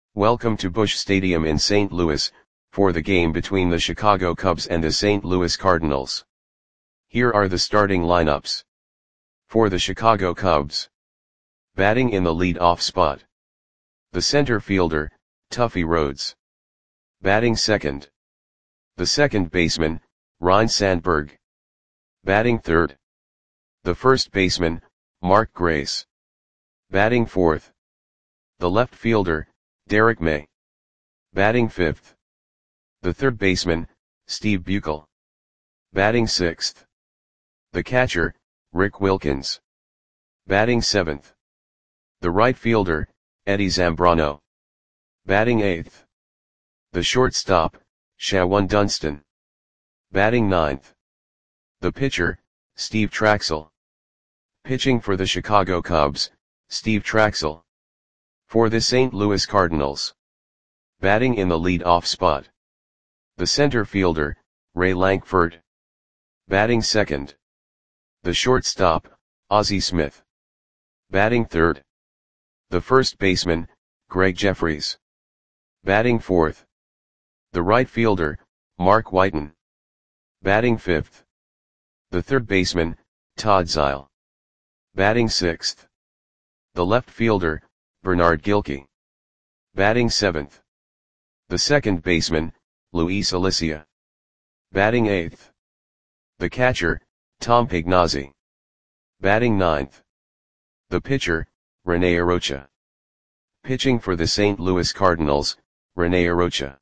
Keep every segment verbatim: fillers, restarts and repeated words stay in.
Welcome to Busch Stadium in Saint Louis, for the game between the Chicago Cubs and the Saint Louis Cardinals. Here are the starting lineups. For the Chicago Cubs. Batting in the lead-off spot. The center fielder, Tuffy Rhodes. Batting second. The second baseman, Ryne Sandberg. Batting third. The first baseman, Mark Grace. Batting fourth. The left fielder, Derek May. Batting fifth. The third baseman, Steve Buechele. Batting sixth. The catcher, Rick Wilkins. Batting seventh. The right fielder, Eddie Zambrano. Batting eighth. The shortstop, Shawon Dunston. Batting ninth. The pitcher, Steve Trachsel. Pitching for the Chicago Cubs, Steve Trachsel. For the Saint Louis Cardinals. Batting in the lead-off spot. The center fielder, Ray Lankford. Batting second. The shortstop, Ozzie Smith. Batting third. The first baseman, Gregg Jefferies. Batting fourth. The right fielder, Mark Whiten. Batting fifth. The third baseman, Todd Zeile. Batting sixth. The left fielder, Bernard Gilkey. Batting seventh. The second baseman, Luis Alicea. Batting eighth. The catcher, Tom Pagnozzi. Batting ninth. The pitcher, Rene Arocha. Pitching for the Saint Louis Cardinals, Rene Arocha.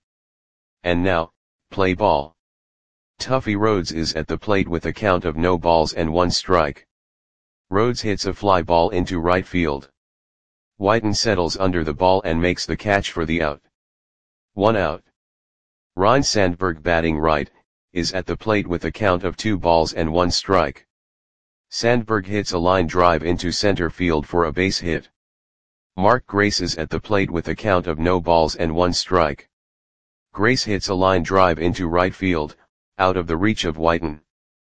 And now, play ball. Tuffy Rhodes is at the plate with a count of no balls and one strike. Rhodes hits a fly ball into right field. Whiten settles under the ball and makes the catch for the out. One out. Ryne Sandberg, batting right, is at the plate with a count of two balls and one strike. Sandberg hits a line drive into center field for a base hit. Mark Grace is at the plate with a count of no balls and one strike. Grace hits a line drive into right field, out of the reach of Whiten.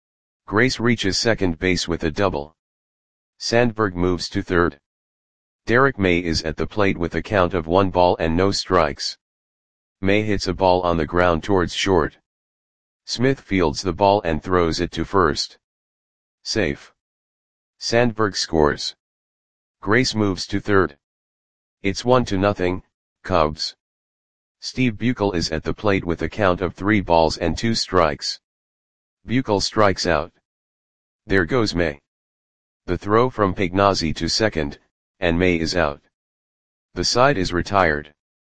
Grace reaches second base with a double. Sandberg moves to third. Derek May is at the plate with a count of one ball and no strikes. May hits a ball on the ground towards short. Smith fields the ball and throws it to first. Safe. Sandberg scores. Grace moves to third. It's one to nothing, Cubs. Steve Buechele is at the plate with a count of three balls and two strikes. Buechele strikes out. There goes May. The throw from Pagnozzi to second, and May is out. The side is retired.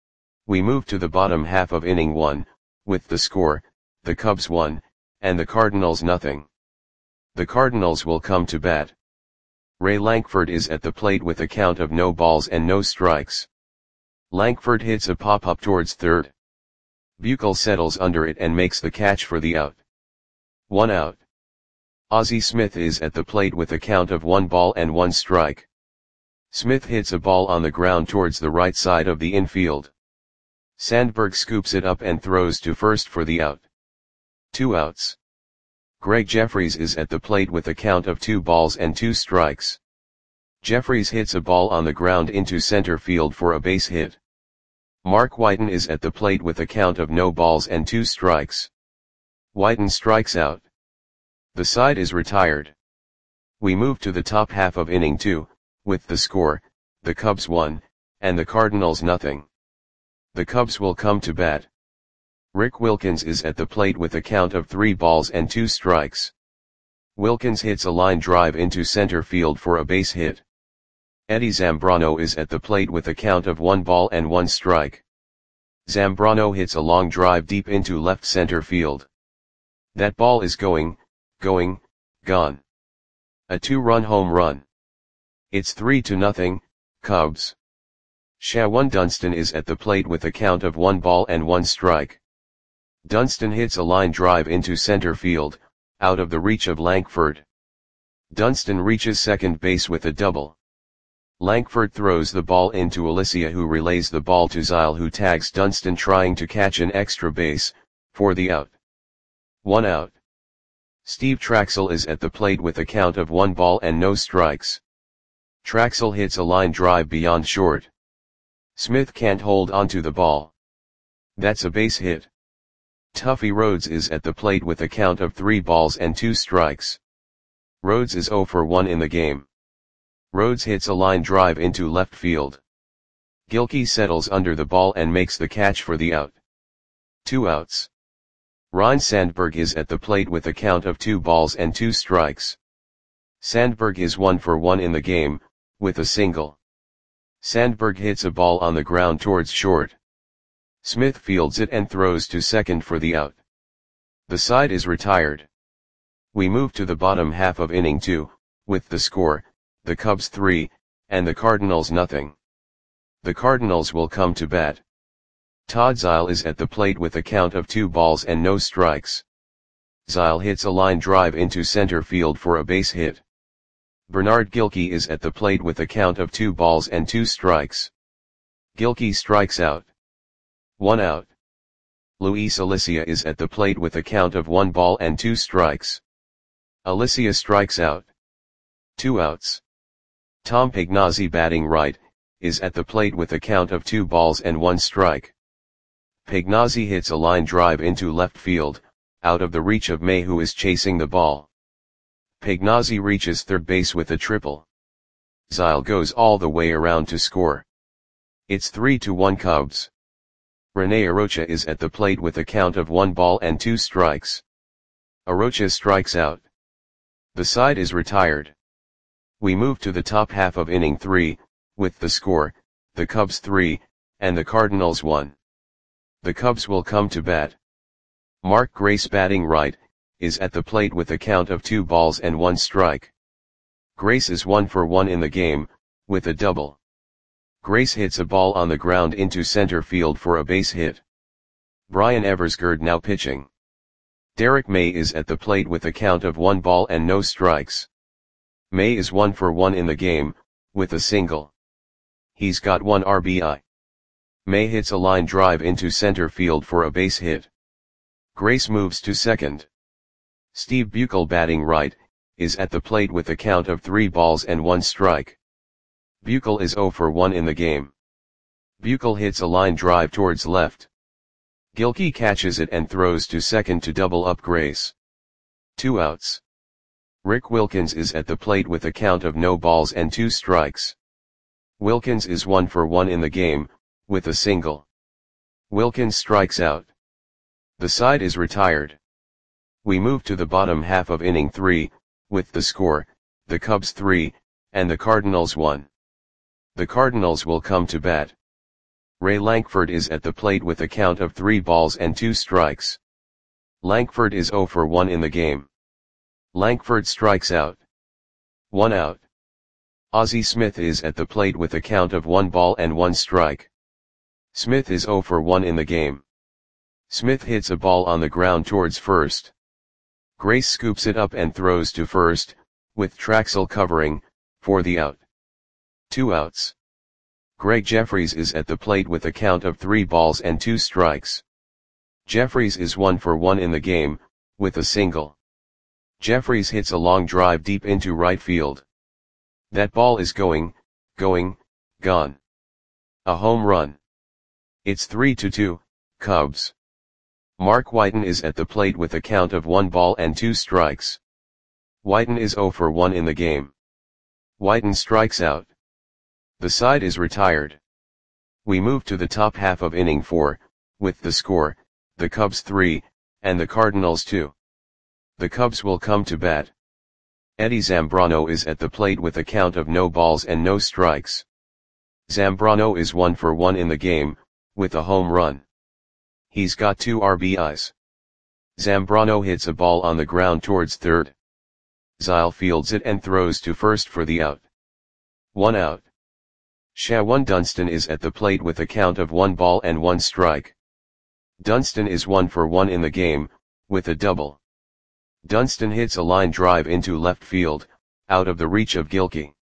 We move to the bottom half of inning one, with the score, the Cubs one, and the Cardinals nothing. The Cardinals will come to bat. Ray Lankford is at the plate with a count of no balls and no strikes. Lankford hits a pop-up towards third. Buechele settles under it and makes the catch for the out. One out. Ozzie Smith is at the plate with a count of one ball and one strike. Smith hits a ball on the ground towards the right side of the infield. Sandberg scoops it up and throws to first for the out. Two outs. Gregg Jefferies is at the plate with a count of two balls and two strikes. Jefferies hits a ball on the ground into center field for a base hit. Mark Whiten is at the plate with a count of no balls and two strikes. Whiten strikes out. The side is retired. We move to the top half of inning two, with the score, the Cubs one, and the Cardinals nothing. The Cubs will come to bat. Rick Wilkins is at the plate with a count of three balls and two strikes. Wilkins hits a line drive into center field for a base hit. Eddie Zambrano is at the plate with a count of one ball and one strike. Zambrano hits a long drive deep into left center field. That ball is going, going, gone. A two-run home run. It's three to nothing, Cubs. Shawon Dunston is at the plate with a count of one ball and one strike. Dunston hits a line drive into center field, out of the reach of Lankford. Dunston reaches second base with a double. Lankford throws the ball into Alicea, who relays the ball to Zeile, who tags Dunston trying to catch an extra base, for the out. One out. Steve Trachsel is at the plate with a count of one ball and no strikes. Trachsel hits a line drive beyond short. Smith can't hold onto the ball. That's a base hit. Tuffy Rhodes is at the plate with a count of three balls and two strikes. Rhodes is zero for one in the game. Rhodes hits a line drive into left field. Gilkey settles under the ball and makes the catch for the out. Two outs. Ryne Sandberg is at the plate with a count of two balls and two strikes. Sandberg is one for one in the game, with a single. Sandberg hits a ball on the ground towards short. Smith fields it and throws to second for the out. The side is retired. We move to the bottom half of inning two, with the score, the Cubs three, and the Cardinals nothing. The Cardinals will come to bat. Todd Zeile is at the plate with a count of two balls and no strikes. Zeile hits a line drive into center field for a base hit. Bernard Gilkey is at the plate with a count of two balls and two strikes. Gilkey strikes out. One out. Luis Alicia is at the plate with a count of one ball and two strikes. Alicia strikes out. Two outs. Tom Pagnozzi, batting right, is at the plate with a count of two balls and one strike. Pagnozzi hits a line drive into left field, out of the reach of May, who is chasing the ball. Pagnozzi reaches third base with a triple. Zeile goes all the way around to score. It's three to one Cubs. Rene Arocha is at the plate with a count of one ball and two strikes. Arocha strikes out. The side is retired. We move to the top half of inning three, with the score, the Cubs three, and the Cardinals one. The Cubs will come to bat. Mark Grace, batting right, is at the plate with a count of two balls and one strike. Grace is one for one in the game, with a double. Grace hits a ball on the ground into center field for a base hit. Brian Eversgerd now pitching. Derek May is at the plate with a count of one ball and no strikes. May is one for one in the game, with a single. He's got one R B I. May hits a line drive into center field for a base hit. Grace moves to second. Steve Buechel, batting right, is at the plate with a count of three balls and one strike. Buechel is zero for one in the game. Buechel hits a line drive towards left. Gilkey catches it and throws to second to double up Grace. Two outs. Rick Wilkins is at the plate with a count of no balls and two strikes. Wilkins is one for one in the game, with a single. Wilkins strikes out. The side is retired. We move to the bottom half of inning three, with the score, the Cubs three, and the Cardinals one. The Cardinals will come to bat. Ray Lankford is at the plate with a count of three balls and two strikes. Lankford is zero for one in the game. Lankford strikes out. One out. Ozzie Smith is at the plate with a count of one ball and one strike. Smith is zero for one in the game. Smith hits a ball on the ground towards first. Grace scoops it up and throws to first, with Traxel covering, for the out. Two outs. Greg Jeffries is at the plate with a count of three balls and two strikes. Jeffries is one for one in the game, with a single. Jeffries hits a long drive deep into right field. That ball is going, going, gone. A home run. It's three to two, Cubs. Mark Whiten is at the plate with a count of one ball and two strikes. Whiten is zero for one in the game. Whiten strikes out. The side is retired. We move to the top half of inning four, with the score, the Cubs three, and the Cardinals two. The Cubs will come to bat. Eddie Zambrano is at the plate with a count of no balls and no strikes. Zambrano is one for one in the game, with a home run. He's got two R B Is. Zambrano hits a ball on the ground towards third. Zeile fields it and throws to first for the out. One out. Shawan Dunston is at the plate with a count of one ball and one strike. Dunston is one for one in the game, with a double. Dunston hits a line drive into left field, out of the reach of Gilkey.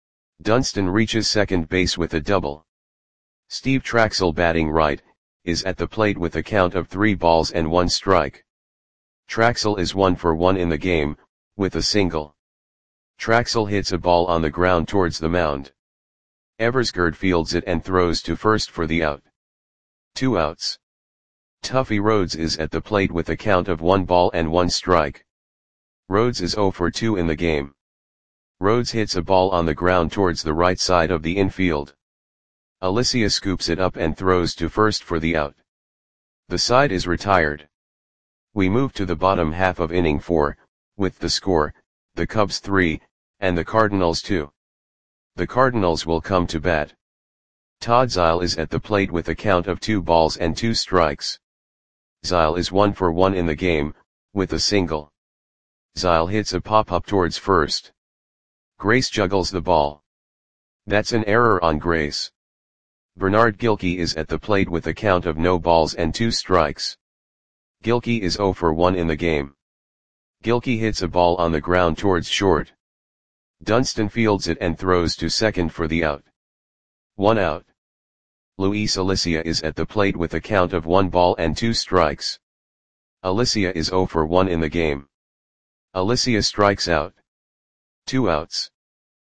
Dunston reaches second base with a double. Steve Traxel, batting right, is at the plate with a count of three balls and one strike. Traxel is one for one in the game, with a single. Traxel hits a ball on the ground towards the mound. Eversgerd fields it and throws to first for the out. Two outs. Tuffy Rhodes is at the plate with a count of one ball and one strike. Rhodes is oh for two in the game. Rhodes hits a ball on the ground towards the right side of the infield. Alicia scoops it up and throws to first for the out. The side is retired. We move to the bottom half of inning four, with the score, the Cubs three, and the Cardinals two. The Cardinals will come to bat. Todd Zeile is at the plate with a count of two balls and two strikes. Zeile is one for one in the game, with a single. Zeile hits a pop-up towards first. Grace juggles the ball. That's an error on Grace. Bernard Gilkey is at the plate with a count of no balls and two strikes. Gilkey is oh for one in the game. Gilkey hits a ball on the ground towards short. Dunston fields it and throws to second for the out. One out. Luis Alicia is at the plate with a count of one ball and two strikes. Alicia is oh for one in the game. Alicia strikes out. Two outs.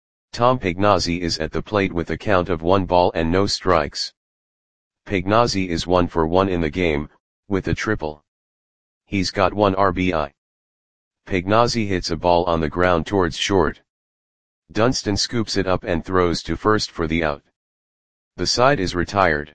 Tom Pagnozzi is at the plate with a count of one ball and no strikes. Pagnozzi is one for one in the game, with a triple. He's got one R B I. Pagnozzi hits a ball on the ground towards short. Dunston scoops it up and throws to first for the out. The side is retired.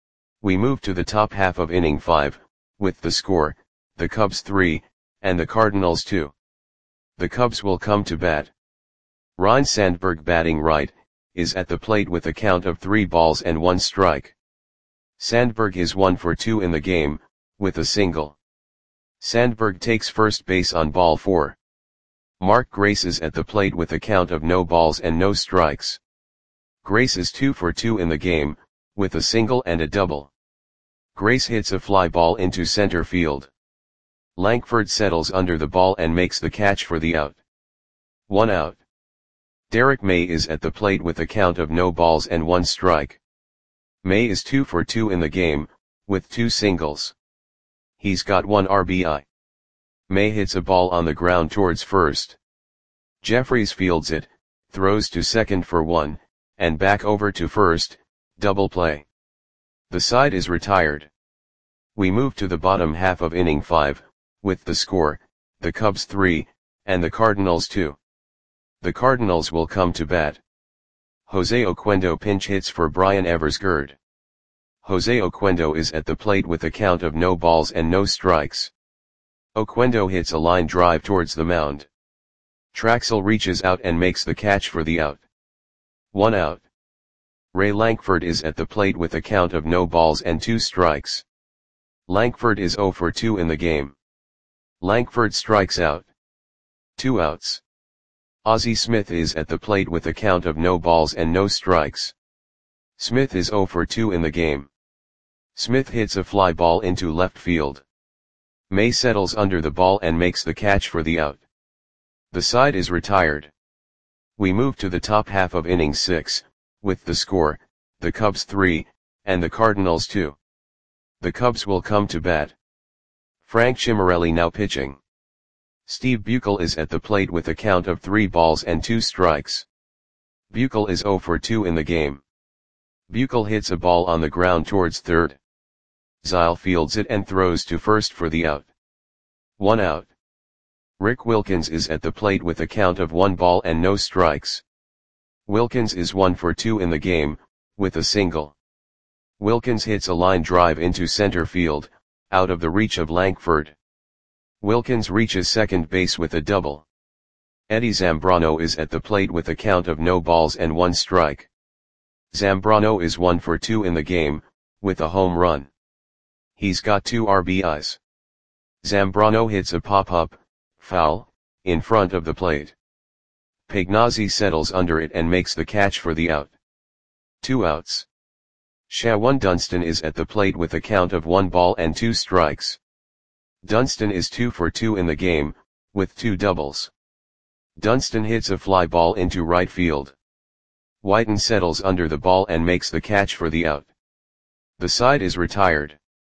We move to the top half of inning five, with the score, the Cubs three, and the Cardinals two. The Cubs will come to bat. Ryne Sandberg, batting right, is at the plate with a count of three balls and one strike. Sandberg is one for two in the game, with a single. Sandberg takes first base on ball four. Mark Grace is at the plate with a count of no balls and no strikes. Grace is two for two in the game, with a single and a double. Grace hits a fly ball into center field. Lankford settles under the ball and makes the catch for the out. One out. Derek May is at the plate with a count of no balls and one strike. May is two for two in the game, with two singles. He's got one R B I. May hits a ball on the ground towards first. Jeffries fields it, throws to second for one, and back over to first, double play. The side is retired. We move to the bottom half of inning five, with the score, the Cubs three, and the Cardinals two. The Cardinals will come to bat. Jose Oquendo pinch hits for Brian Eversgerd. Jose Oquendo is at the plate with a count of no balls and no strikes. Oquendo hits a line drive towards the mound. Traxel reaches out and makes the catch for the out. One out. Ray Lankford is at the plate with a count of no balls and two strikes. Lankford is oh for two in the game. Lankford strikes out. Two outs. Ozzie Smith is at the plate with a count of no balls and no strikes. Smith is oh for two in the game. Smith hits a fly ball into left field. May settles under the ball and makes the catch for the out. The side is retired. We move to the top half of inning six, with the score, the Cubs three, and the Cardinals two. The Cubs will come to bat. Frank Chimarelli now pitching. Steve Buechel is at the plate with a count of three balls and two strikes. Buechel is oh for two in the game. Buechel hits a ball on the ground towards third. Zeile fields it and throws to first for the out. One out. Rick Wilkins is at the plate with a count of one ball and no strikes. Wilkins is one for two in the game, with a single. Wilkins hits a line drive into center field, out of the reach of Lankford. Wilkins reaches second base with a double. Eddie Zambrano is at the plate with a count of no balls and one strike. Zambrano is one for two in the game, with a home run. He's got two R B Is. Zambrano hits a pop-up, foul, in front of the plate. Pagnozzi settles under it and makes the catch for the out. Two outs. Shawan Dunston is at the plate with a count of one ball and two strikes. Dunston is two for two in the game, with two doubles. Dunston hits a fly ball into right field. Whiten settles under the ball and makes the catch for the out. The side is retired.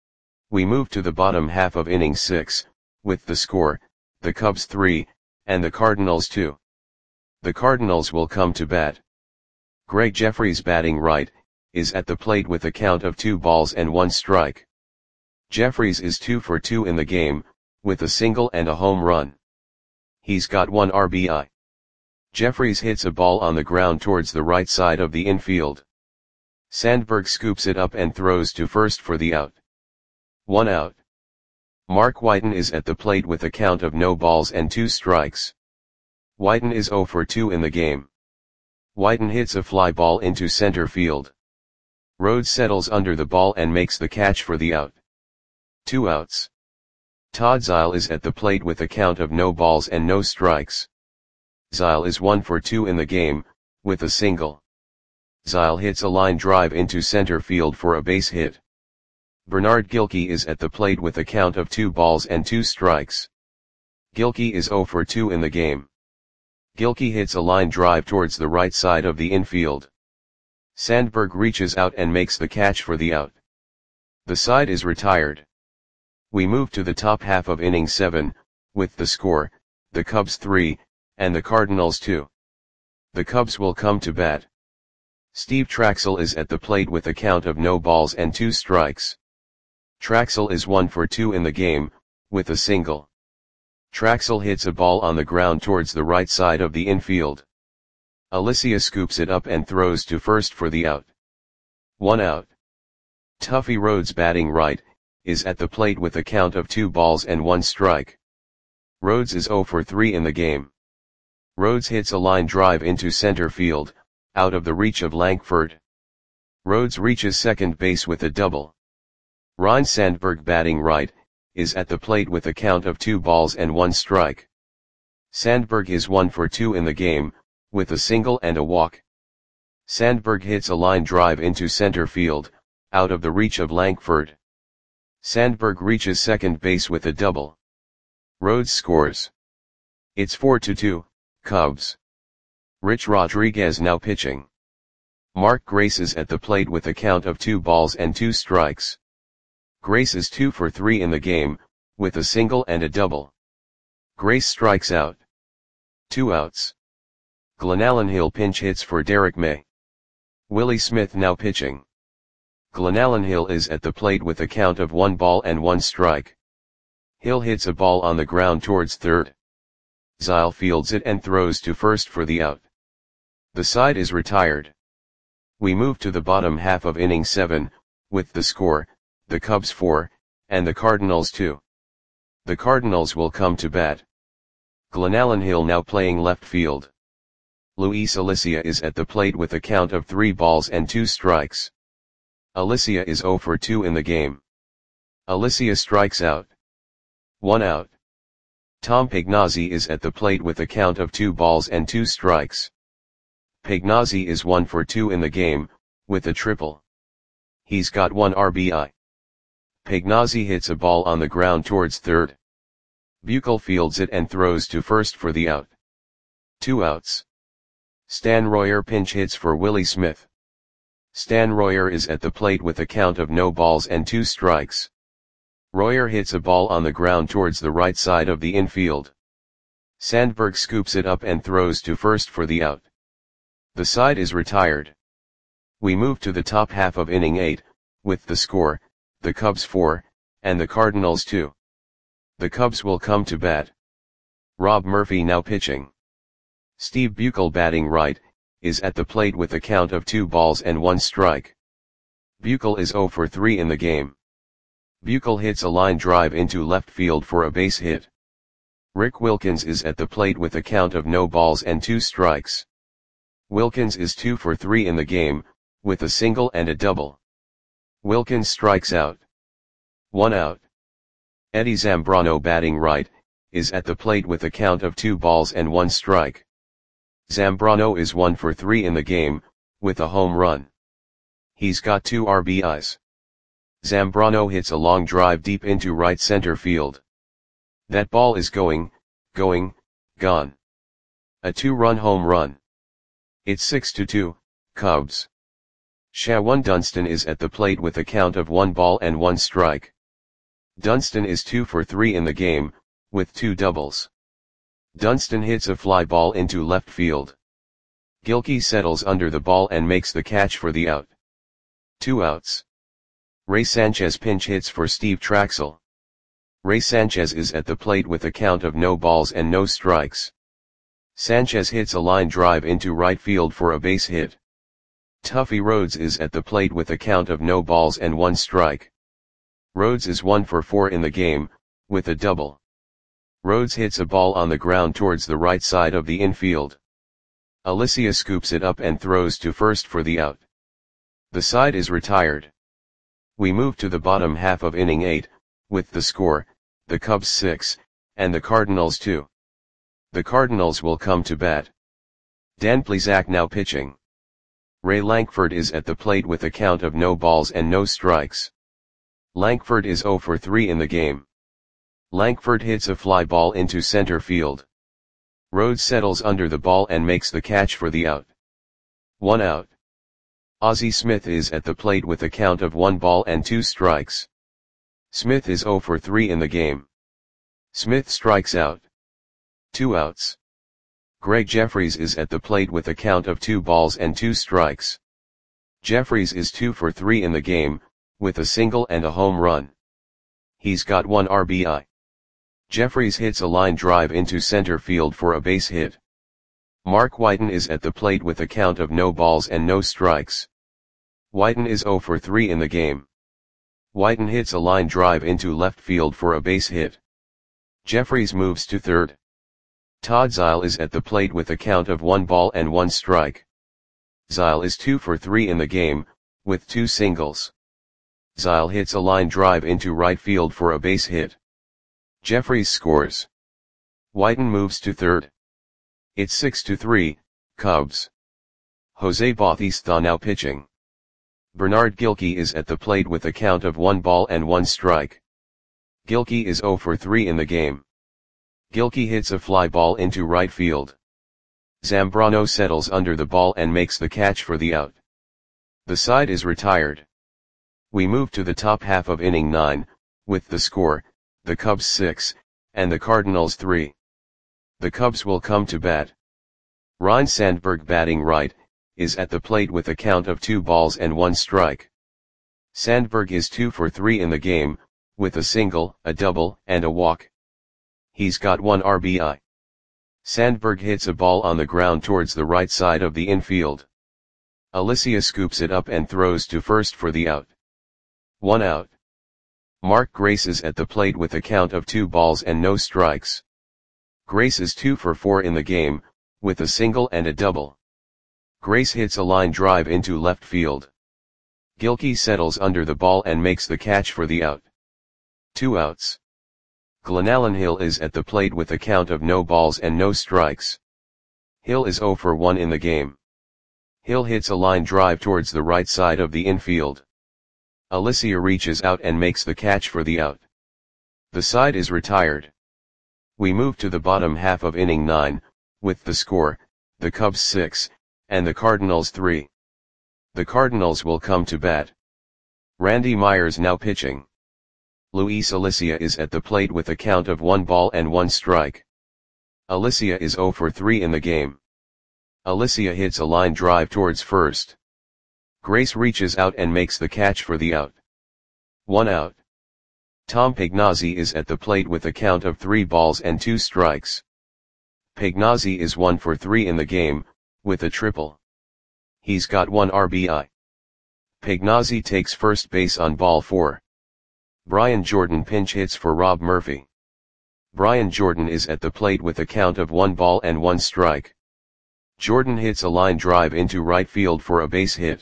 We move to the bottom half of inning six, with the score, the Cubs three, and the Cardinals two. The Cardinals will come to bat. Greg Jeffries batting right, is at the plate with a count of two balls and one strike. Jeffries is two for two in the game, with a single and a home run. He's got one R B I. Jeffries hits a ball on the ground towards the right side of the infield. Sandberg scoops it up and throws to first for the out. One out. Mark Whiten is at the plate with a count of no balls and two strikes. Whiten is zero for two in the game. Whiten hits a fly ball into center field. Rhodes settles under the ball and makes the catch for the out. Two outs. Todd Zeile is at the plate with a count of no balls and no strikes. Zeile is one for two in the game, with a single. Zeile hits a line drive into center field for a base hit. Bernard Gilkey is at the plate with a count of two balls and two strikes. Gilkey is zero for two in the game. Gilkey hits a line drive towards the right side of the infield. Sandberg reaches out and makes the catch for the out. The side is retired. We move to the top half of inning seven, with the score, the Cubs three, and the Cardinals two. The Cubs will come to bat. Steve Trachsel is at the plate with a count of no balls and two strikes. Trachsel is one for two in the game, with a single. Trachsel hits a ball on the ground towards the right side of the infield. Alicia scoops it up and throws to first for the out. One out. Tuffy Rhodes batting right, is at the plate with a count of two balls and one strike. Rhodes is zero for three in the game. Rhodes hits a line drive into center field, out of the reach of Langford. Rhodes reaches second base with a double. Ryne Sandberg batting right, is at the plate with a count of two balls and one strike. Sandberg is one for two in the game, with a single and a walk. Sandberg hits a line drive into center field, out of the reach of Langford. Sandberg reaches second base with a double. Rhodes scores. It's four to two, Cubs. Rich Rodriguez now pitching. Mark Grace is at the plate with a count of two balls and two strikes. Grace is two for three in the game, with a single and a double. Grace strikes out. Two outs. Glenallen Hill pinch hits for Derek May. Willie Smith now pitching. Glenallen Hill is at the plate with a count of one ball and one strike. Hill hits a ball on the ground towards third. Zeile fields it and throws to first for the out. The side is retired. We move to the bottom half of inning seven, with the score, the Cubs four, and the Cardinals two. The Cardinals will come to bat. Glenallen Hill now playing left field. Luis Alicia is at the plate with a count of three balls and two strikes. Alicia is zero for two in the game. Alicia strikes out. One out. Tom Pagnozzi is at the plate with a count of two balls and two strikes. Pagnozzi is one for two in the game, with a triple. He's got one R B I. Pagnozzi hits a ball on the ground towards third. Buechel fields it and throws to first for the out. Two outs. Stan Royer pinch hits for Willie Smith. Stan Royer is at the plate with a count of no balls and two strikes. Royer hits a ball on the ground towards the right side of the infield. Sandberg scoops it up and throws to first for the out. The side is retired. We move to the top half of inning eight, with the score, the Cubs four, and the Cardinals two. The Cubs will come to bat. Rob Murphy now pitching. Steve Buechel batting right, is at the plate with a count of two balls and one strike. Buechel is zero for three in the game. Buechel hits a line drive into left field for a base hit. Rick Wilkins is at the plate with a count of no balls and two strikes. Wilkins is two for three in the game, with a single and a double. Wilkins strikes out. One out. Eddie Zambrano batting right, is at the plate with a count of two balls and one strike. Zambrano is one for three in the game, with a home run. He's got two R B Is. Zambrano hits a long drive deep into right center field. That ball is going, going, gone. A two-run home run. It's six to two, Cubs. Shawan Dunston is at the plate with a count of one ball and one strike. Dunston is two for three in the game, with two doubles. Dunston hits a fly ball into left field. Gilkey settles under the ball and makes the catch for the out. Two outs. Ray Sanchez pinch hits for Steve Traxel. Ray Sanchez is at the plate with a count of no balls and no strikes. Sanchez hits a line drive into right field for a base hit. Tuffy Rhodes is at the plate with a count of no balls and one strike. Rhodes is one for four in the game, with a double. Rhodes hits a ball on the ground towards the right side of the infield. Alicia scoops it up and throws to first for the out. The side is retired. We move to the bottom half of inning eight, with the score, the Cubs six, and the Cardinals two. The Cardinals will come to bat. Dan Plesac now pitching. Ray Lankford is at the plate with a count of no balls and no strikes. Lankford is zero for three in the game. Lankford hits a fly ball into center field. Rhodes settles under the ball and makes the catch for the out. One out. Ozzie Smith is at the plate with a count of one ball and two strikes. Smith is zero for three in the game. Smith strikes out. Two outs. Greg Jeffries is at the plate with a count of two balls and two strikes. Jeffries is two for three in the game, with a single and a home run. He's got one R B I. Jeffries hits a line drive into center field for a base hit. Mark Whiten is at the plate with a count of no balls and no strikes. Whiten is zero for three in the game. Whiten hits a line drive into left field for a base hit. Jeffries moves to third. Todd Zeile is at the plate with a count of one ball and one strike. Zeile is two for three in the game, with two singles. Zeile hits a line drive into right field for a base hit. Jeffries scores. Whiten moves to third. It's six to three, Cubs. Jose Bautista now pitching. Bernard Gilkey is at the plate with a count of one ball and one strike. Gilkey is zero for three in the game. Gilkey hits a fly ball into right field. Zambrano settles under the ball and makes the catch for the out. The side is retired. We move to the top half of inning nine, with the score, the Cubs six, and the Cardinals three. The Cubs will come to bat. Ryne Sandberg batting right, is at the plate with a count of two balls and one strike. Sandberg is two for three in the game, with a single, a double, and a walk. He's got one R B I. Sandberg hits a ball on the ground towards the right side of the infield. Alicia scoops it up and throws to first for the out. One out. Mark Grace is at the plate with a count of two balls and no strikes. Grace is two for four in the game, with a single and a double. Grace hits a line drive into left field. Gilkey settles under the ball and makes the catch for the out. Two outs. Glenallen Hill is at the plate with a count of no balls and no strikes. Hill is zero for one in the game. Hill hits a line drive towards the right side of the infield. Alicia reaches out and makes the catch for the out. The side is retired. We move to the bottom half of inning nine, with the score, the Cubs six, and the Cardinals three. The Cardinals will come to bat. Randy Myers now pitching. Luis Alicia is at the plate with a count of one ball and one strike. Alicia is zero for three in the game. Alicia hits a line drive towards first. Grace reaches out and makes the catch for the out. One out. Tom Pagnozzi is at the plate with a count of three balls and two strikes. Pagnozzi is one for three in the game, with a triple. He's got one R B I. Pagnozzi takes first base on ball four. Brian Jordan pinch hits for Rob Murphy. Brian Jordan is at the plate with a count of one ball and one strike. Jordan hits a line drive into right field for a base hit.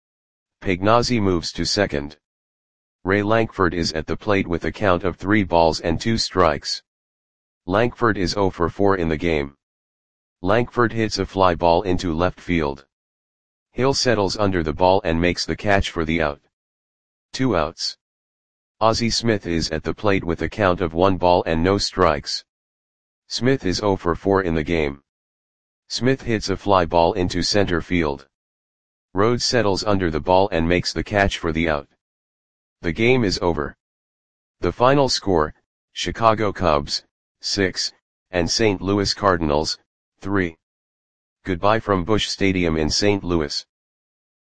Pagnozzi moves to second. Ray Lankford is at the plate with a count of three balls and two strikes. Lankford is zero for four in the game. Lankford hits a fly ball into left field. Hill settles under the ball and makes the catch for the out. Two outs. Ozzie Smith is at the plate with a count of one ball and no strikes. Smith is zero for four in the game. Smith hits a fly ball into center field. Rhodes settles under the ball and makes the catch for the out. The game is over. The final score, Chicago Cubs, six, and Saint Louis Cardinals, three. Goodbye from Busch Stadium in Saint Louis.